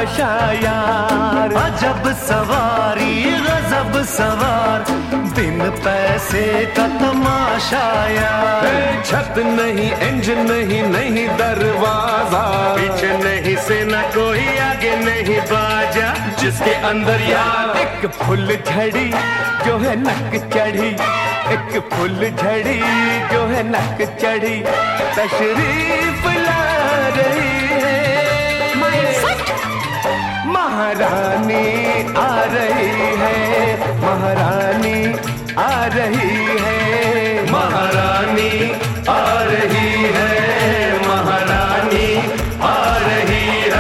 तमाशा यार। अजब सवारी गजब सवार, बिन पैसे का तमाशा यार। छत नहीं, इंजन नहीं, नहीं दरवाजा, पीछे नहीं सेना कोई, आगे नहीं बाजा, जिसके अंदर यार एक फुल झड़ी जो है नक चढ़ी, एक फुल झड़ी जो है नक चढ़ी, तशरीफ ला रही है महारानी आ रही है, महारानी आ रही है, महारानी आ रही है, महारानी आ रही है।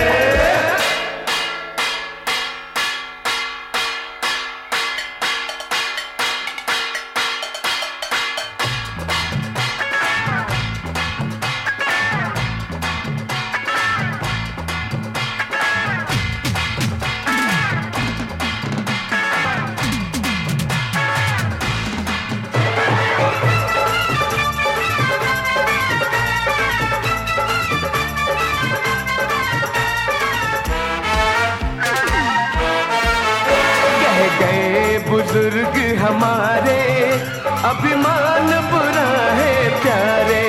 बुजुर्ग हमारे अभिमान बुरा है प्यारे,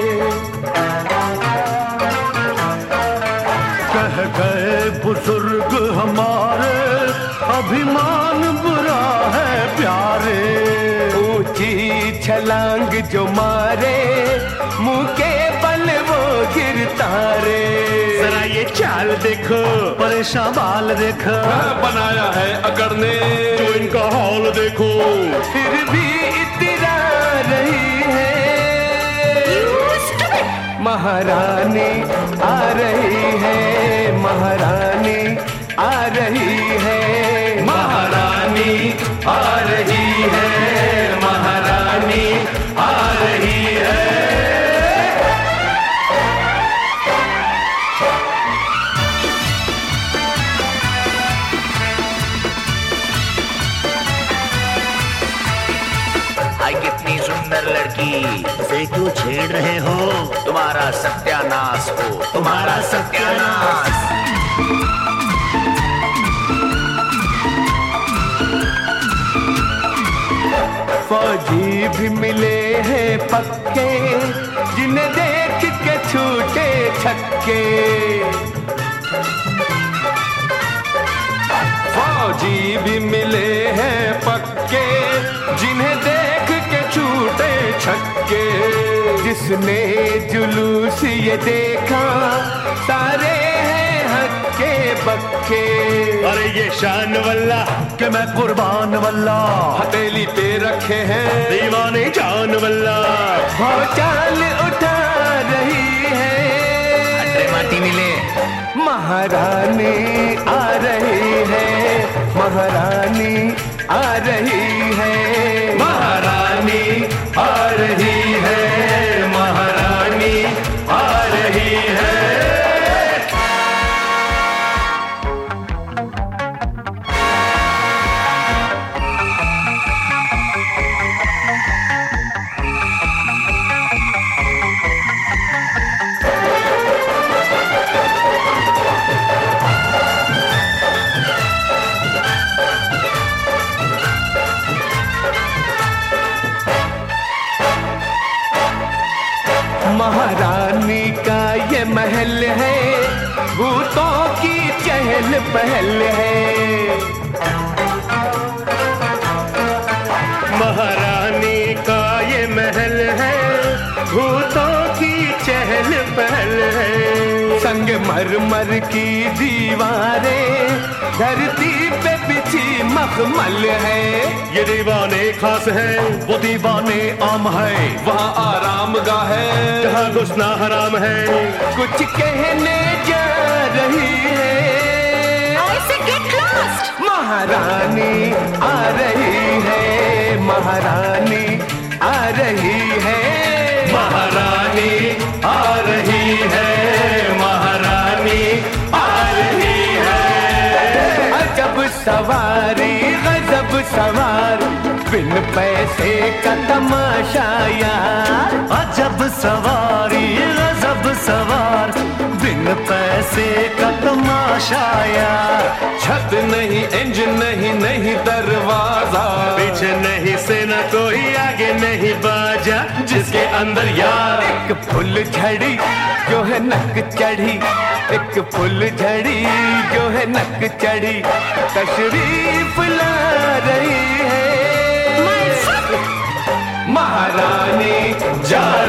कह गए बुजुर्ग हमारे अभिमान बुरा है प्यारे। ऊंची छलांग जो मारे मुंह के बल वो गिरता रे। जरा ये चाल देखो, परेशान बाल देखो, बनाया है अकड़ने जो इनका हाल देखो, फिर भी इतरा रही है। महारानी आ रही है, महारानी आ रही है, महारानी आ रही है, महारानी आ रही है। कितनी सुंदर लड़की, उसे क्यों छेड़ रहे हो? तुम्हारा सत्यानाश हो, तुम्हारा सत्यानाश। फौजी भी मिले हैं पक्के, जिन्हें देख के छूटे छक्के। फौजी भी मिले हैं पक्के, जिन्हें देख के छूटे छक्के। जिसने जुलूस ये देखा सारे हैं हक्के बक्के। अरे ये शान वल्ला कि मैं कुर्बान वल्ला, हथेली पे रखे हैं दीवाने जान वल्ला। चाल उठा रही है, अट्रे माटी मिले। महारानी आ रही है, महारानी आ रही है, महारानी आ रही है, महारानी आ रही है। महारानी का ये महल है, भूतों की चहल पहल है। महारानी का ये महल है, भूतों की चहल पहल है। संगमरमर की दीवारें धरती पे बिछी मखमल है। ये दीवाने खास है, वो दीवाने आम है, वहाँ आराम गाह है जहाँ घुसना हराम है। कुछ कहने जा रही है, महारानी आ रही है, महारानी आ रही है, महारानी आ रही है, महारानी आ रही है। अजब सवारी गजब सवार, बिन पैसे का तमाशा यार। अजब सवारी गजब सवार, बिन पैसे पैसे का तमाशाया, छत नहीं, इंजन नहीं, नहीं दरवाजा, पीछे नहीं सेना कोई, आगे नहीं बाजा, जिसके अंदर यार एक फुल झड़ी जो है नक चढ़ी, एक फुल झड़ी जो है नक चढ़ी, तशरीफ ला रही है महारानी जा